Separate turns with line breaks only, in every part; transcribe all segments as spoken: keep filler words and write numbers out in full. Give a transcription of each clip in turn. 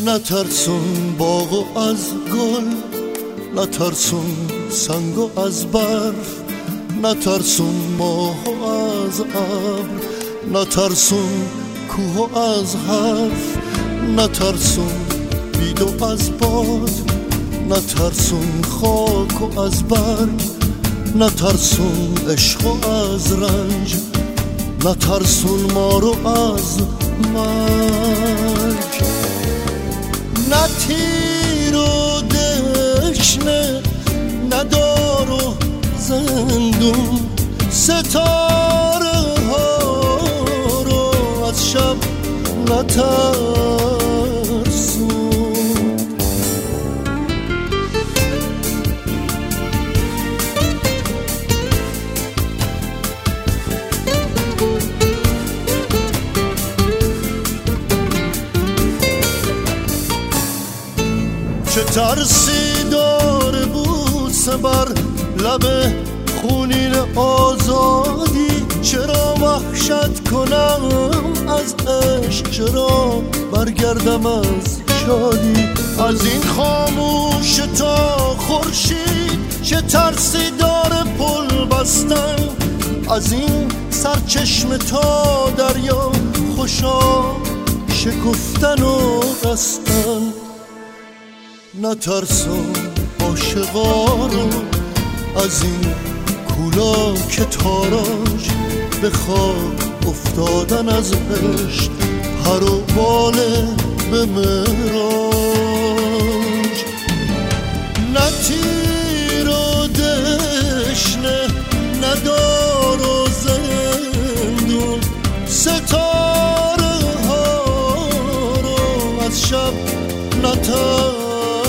نترسون باغو از گل، نترسون سنگو از برف، نترسون ماهو از ابر، نترسون کوهو از حرف، نترسون بیدو از باد، نترسون خاکو از برگ، نترسون عشقو از رنج، نترسون مارو از مرگ. نه تیر و دشنه، نه دار و زندون، ستاره ها رو از شب نترسون. چه ترسی داره بوسه بر لب خونین آزادی، چرا وحشت کنم از عشق، چرا برگردم از شادی. از این خاموش تا خورشید چه ترسی داره پل بستن، از این سرچشمه تا دریا خوشا شکفتن و رستن. نترسون عاشقا رو از این کولا که تاراج، به خاک افتادن از عشق هر و باله به معراج. نه تیر و دشنه، نه دار و زندون، ستاره ها رو از شب نترسون.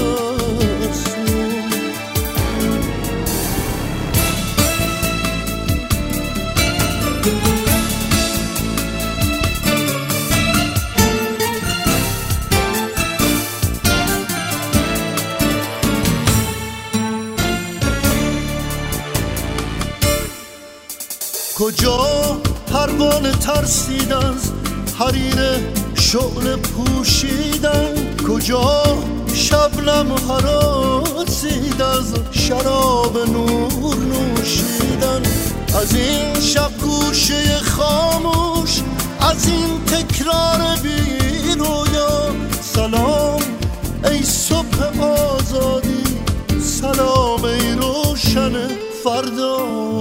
کجا پروانه ترسید از حریر شعله پوشیدن، کجا شبنم هراسید از شراب نور نوشیدن. از این شب گوشه خاموش، از این تکرار بی رویا، سلام ای صبح آزادی، سلام ای روشن فردا.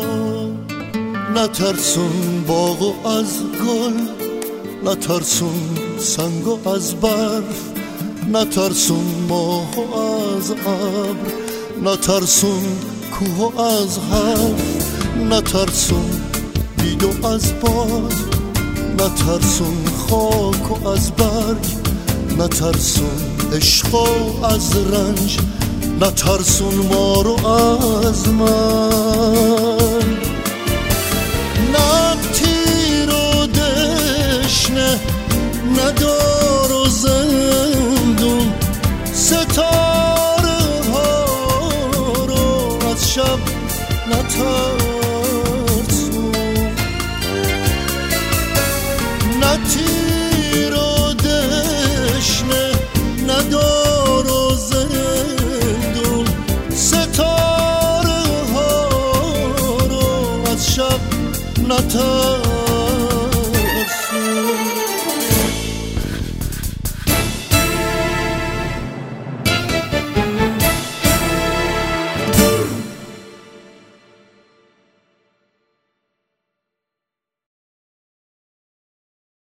نترسون باغو از گل، نترسون سنگو از برف، نترسون ماهو از ابر، نترسون کوهو از حرف، نترسون بیدو از باد، نترسون خاکو از برگ، نترسون عشقو از رنج، نترسون مارو از مرگ. نه تیر و دشنه، نه دار و زندون، ستاره ها رو از شب نترسون. نه تیر و دشنه، نه دار و زندون، ستاره ها رو از شب نترسون.